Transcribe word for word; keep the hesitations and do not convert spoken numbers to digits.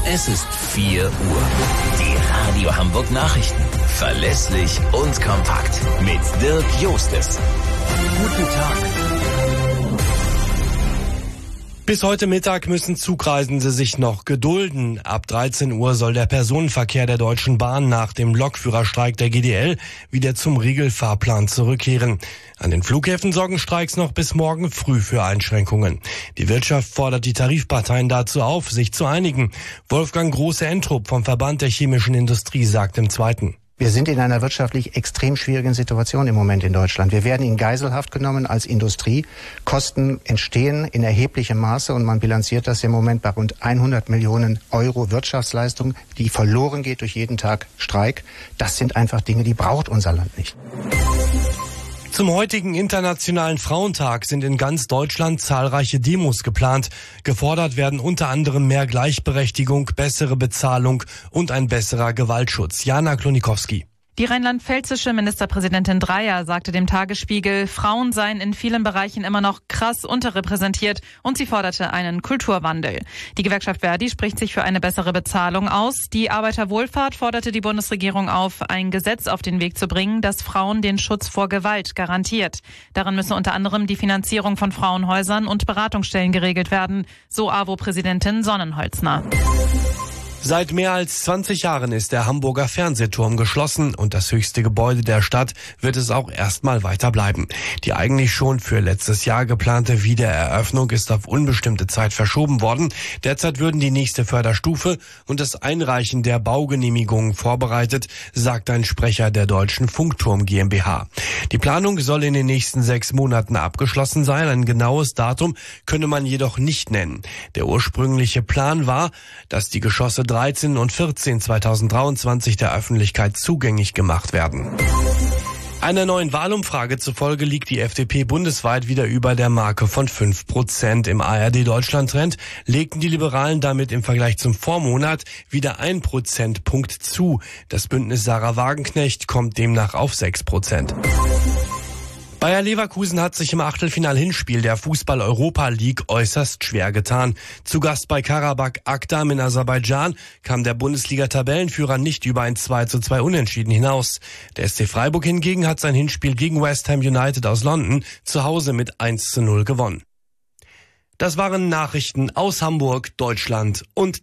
Es ist vier Uhr. Die Radio Hamburg Nachrichten. Verlässlich und kompakt. Mit Dirk Jostes. Guten Tag. Bis heute Mittag müssen Zugreisende sich noch gedulden. Ab dreizehn Uhr soll der Personenverkehr der Deutschen Bahn nach dem Lokführerstreik der G D L wieder zum Regelfahrplan zurückkehren. An den Flughäfen sorgen Streiks noch bis morgen früh für Einschränkungen. Die Wirtschaft fordert die Tarifparteien dazu auf, sich zu einigen. Wolfgang Große-Entrup vom Verband der chemischen Industrie sagt im Zweiten: Wir sind in einer wirtschaftlich extrem schwierigen Situation im Moment in Deutschland. Wir werden in Geiselhaft genommen als Industrie. Kosten entstehen in erheblichem Maße und man bilanziert das im Moment bei rund hundert Millionen Euro Wirtschaftsleistung, die verloren geht durch jeden Tag Streik. Das sind einfach Dinge, die braucht unser Land nicht. Zum heutigen Internationalen Frauentag sind in ganz Deutschland zahlreiche Demos geplant. Gefordert werden unter anderem mehr Gleichberechtigung, bessere Bezahlung und ein besserer Gewaltschutz. Jana Klonikowski. Die rheinland-pfälzische Ministerpräsidentin Dreyer sagte dem Tagesspiegel, Frauen seien in vielen Bereichen immer noch krass unterrepräsentiert und sie forderte einen Kulturwandel. Die Gewerkschaft Verdi spricht sich für eine bessere Bezahlung aus. Die Arbeiterwohlfahrt forderte die Bundesregierung auf, ein Gesetz auf den Weg zu bringen, das Frauen den Schutz vor Gewalt garantiert. Darin müsse unter anderem die Finanzierung von Frauenhäusern und Beratungsstellen geregelt werden, so A W O-Präsidentin Sonnenholzner. Seit mehr als zwanzig Jahren ist der Hamburger Fernsehturm geschlossen und das höchste Gebäude der Stadt wird es auch erstmal weiter bleiben. Die eigentlich schon für letztes Jahr geplante Wiedereröffnung ist auf unbestimmte Zeit verschoben worden. Derzeit würden die nächste Förderstufe und das Einreichen der Baugenehmigungen vorbereitet, sagt ein Sprecher der Deutschen Funkturm GmbH. Die Planung soll in den nächsten sechs Monaten abgeschlossen sein. Ein genaues Datum könne man jedoch nicht nennen. Der ursprüngliche Plan war, dass die Geschosse dreizehn und vierzehn zweitausenddreiundzwanzig der Öffentlichkeit zugänglich gemacht werden. Einer neuen Wahlumfrage zufolge liegt die F D P bundesweit wieder über der Marke von fünf Prozent. Im A R D-Deutschland-Trend legten die Liberalen damit im Vergleich zum Vormonat wieder ein Prozentpunkt zu. Das Bündnis Sarah Wagenknecht kommt demnach auf sechs Prozent. Bayer Leverkusen hat sich im Achtelfinal-Hinspiel der Fußball-Europa League äußerst schwer getan. Zu Gast bei Karabakh Akdam in Aserbaidschan kam der Bundesliga-Tabellenführer nicht über ein zwei zu zwei Unentschieden hinaus. Der S C Freiburg hingegen hat sein Hinspiel gegen West Ham United aus London zu Hause mit eins zu null gewonnen. Das waren Nachrichten aus Hamburg, Deutschland und